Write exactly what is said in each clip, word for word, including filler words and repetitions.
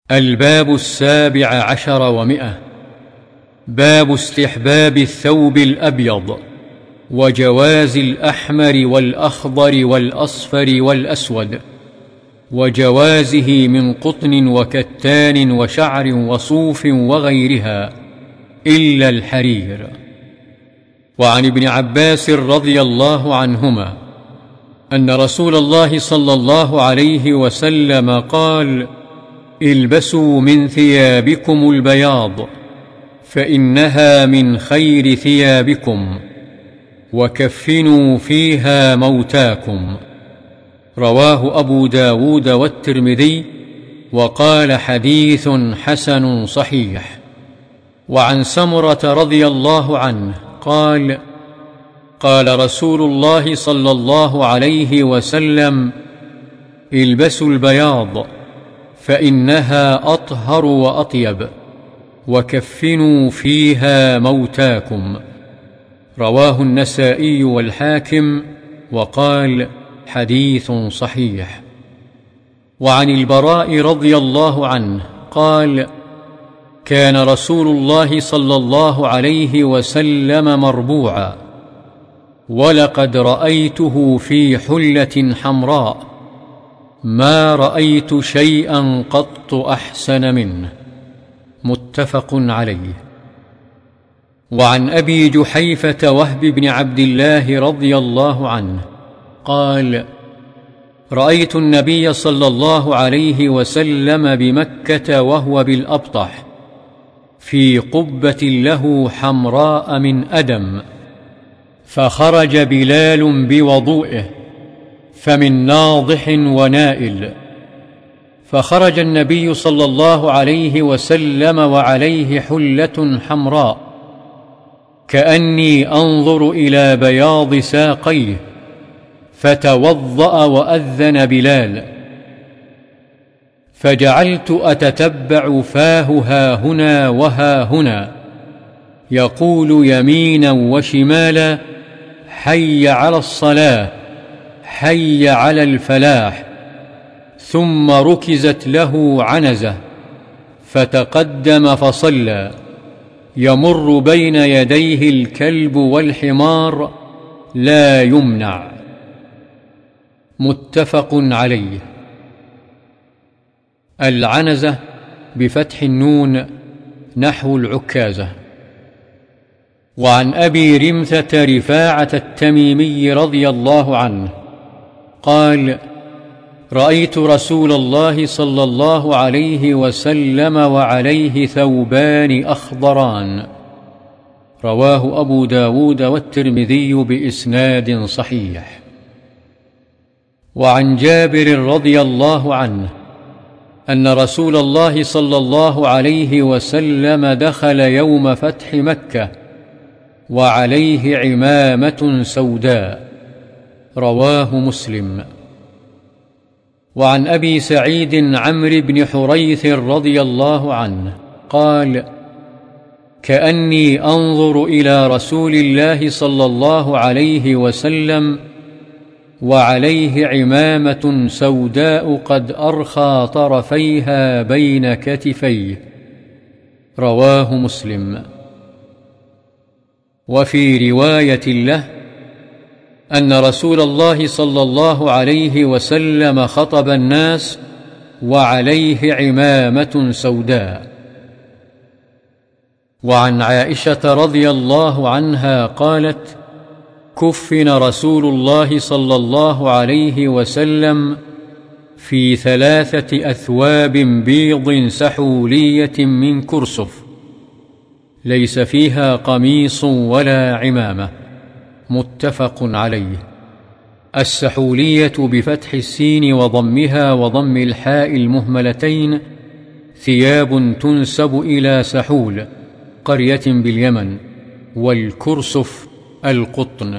الباب السابع عشر ومئة. باب استحباب الثوب الأبيض وجواز الأحمر والأخضر والأصفر والأسود، وجوازه من قطن وكتان وشعر وصوف وغيرها إلا الحرير. وعن ابن عباس رضي الله عنهما أن رسول الله صلى الله عليه وسلم قال: البسوا من ثيابكم البياض فإنها من خير ثيابكم، وكفنوا فيها موتاكم. رواه أبو داود والترمذي، وقال: حديث حسن صحيح. وعن سمرة رضي الله عنه قال: قال رسول الله صلى الله عليه وسلم: البسوا البياض فإنها أطهر وأطيب، وكفنوا فيها موتاكم. رواه النسائي والحاكم، وقال: حديث صحيح. وعن البراء رضي الله عنه قال: كان رسول الله صلى الله عليه وسلم مربوعا، ولقد رأيته في حلة حمراء ما رأيت شيئا قط أحسن منه. متفق عليه. وعن أبي جحيفة وهب بن عبد الله رضي الله عنه قال: رأيت النبي صلى الله عليه وسلم بمكة وهو بالأبطح في قبة له حمراء من أدم، فخرج بلال بوضوئه فمن ناضح ونائل، فخرج النبي صلى الله عليه وسلم وعليه حلة حمراء كأني أنظر إلى بياض ساقيه، فتوضأ وأذن بلال، فجعلت أتتبع فاه هاهنا وهاهنا يقول يمينا وشمالا: حي على الصلاة، حي على الفلاح. ثم ركزت له عنزة فتقدم فصلى، يمر بين يديه الكلب والحمار لا يمنع. متفق عليه. العنزة بفتح النون نحو العكازة. وعن أبي رمثة رفاعة التميمي رضي الله عنه قال: رأيت رسول الله صلى الله عليه وسلم وعليه ثوبان أخضران. رواه أبو داود والترمذي بإسناد صحيح. وعن جابر رضي الله عنه أن رسول الله صلى الله عليه وسلم دخل يوم فتح مكة وعليه عمامة سوداء. رواه مسلم. وعن أبي سعيد عمرو بن حريث رضي الله عنه قال: كأني أنظر إلى رسول الله صلى الله عليه وسلم وعليه عمامة سوداء قد أرخى طرفيها بين كتفيه. رواه مسلم. وفي رواية له أن رسول الله صلى الله عليه وسلم خطب الناس وعليه عمامة سوداء. وعن عائشة رضي الله عنها قالت: كفن رسول الله صلى الله عليه وسلم في ثلاثة أثواب بيض سحولية من كرسف، ليس فيها قميص ولا عمامة. متفق عليه. السحولية بفتح السين وضمها وضم الحاء المهملتين ثياب تنسب إلى سحول قرية باليمن، والكرسف القطن.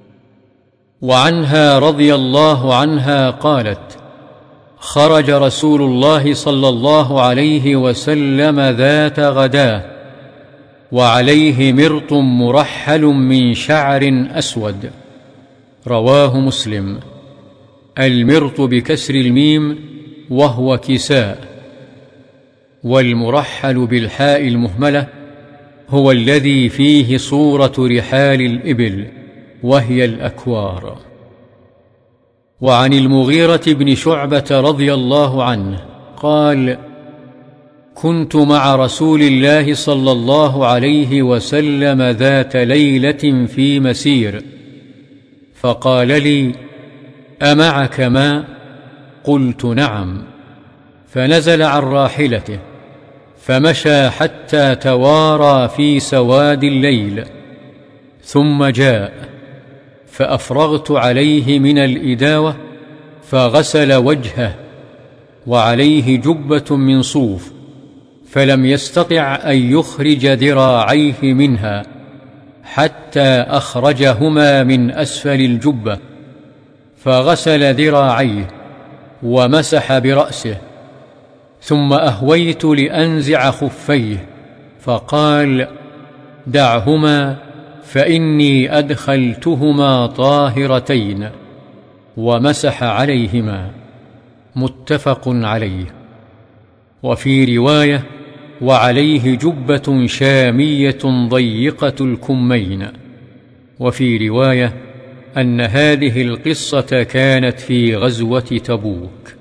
وعنها رضي الله عنها قالت: خرج رسول الله صلى الله عليه وسلم ذات غداه وعليه مرط مرحل من شعر أسود. رواه مسلم. المرط بكسر الميم وهو كساء. والمرحل بالحاء المهملة هو الذي فيه صورة رحال الإبل وهي الأكوار. وعن المغيرة بن شعبة رضي الله عنه قال: كنت مع رسول الله صلى الله عليه وسلم ذات ليلة في مسير، فقال لي: أمعك ماء؟ قلت: نعم. فنزل عن راحلته فمشى حتى توارى في سواد الليل، ثم جاء فأفرغت عليه من الإداوة فغسل وجهه، وعليه جبة من صوف، فلم يستطع أن يخرج ذراعيه منها حتى أخرجهما من أسفل الجبة، فغسل ذراعيه ومسح برأسه، ثم أهويت لأنزع خفيه فقال: دعهما فإني أدخلتهما طاهرتين، ومسح عليهما. متفق عليه. وفي رواية: وعليه جبة شامية ضيقة الكمين. وفي رواية أن هذه القصة كانت في غزوة تبوك.